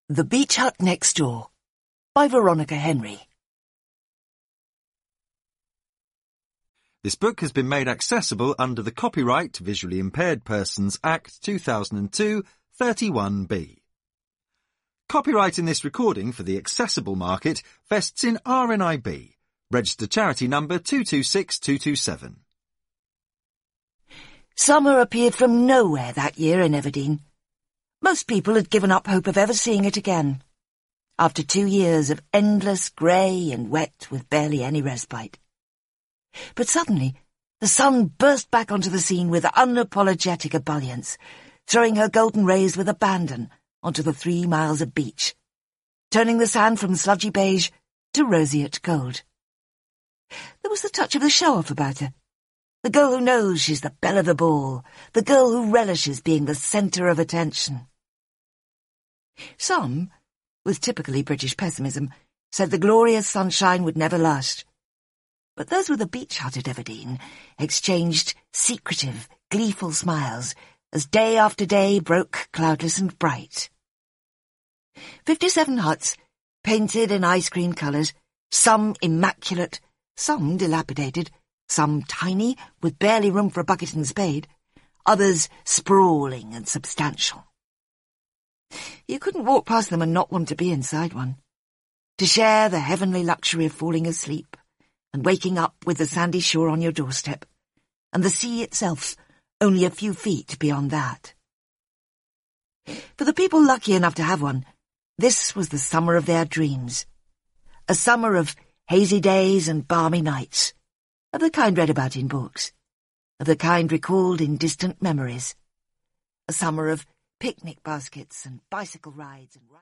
The Beach Hut Next Door by Veronica Henry. This book has been made accessible under the Copyright Visually Impaired Persons Act 2002, 31B. Copyright in this recording for the accessible market vests in RNIB, registered charity number 226227. Summer appeared from nowhere that year in Everdene. Most people had given up hope of ever seeing it again, after 2 years of endless grey and wet with barely any respite. But suddenly, the sun burst back onto the scene with unapologetic ebullience, throwing her golden rays with abandon onto the 3 miles of beach, turning the sand from sludgy beige to roseate gold. There was the touch of the show-off about her. The girl who knows she's the belle of the ball, the girl who relishes being the centre of attention. Some, with typically British pessimism, said the glorious sunshine would never last. But those with a beach hut at Everdene exchanged secretive, gleeful smiles as day after day broke cloudless and bright. 57 huts, painted in ice cream colours, some immaculate, some dilapidated, some tiny, with barely room for a bucket and spade, others sprawling and substantial. You couldn't walk past them and not want to be inside one, to share the heavenly luxury of falling asleep and waking up with the sandy shore on your doorstep, and the sea itself only a few feet beyond that. For the people lucky enough to have one, this was the summer of their dreams, a summer of hazy days and balmy nights, of the kind read about in books, of the kind recalled in distant memories, a summer of picnic baskets and bicycle rides and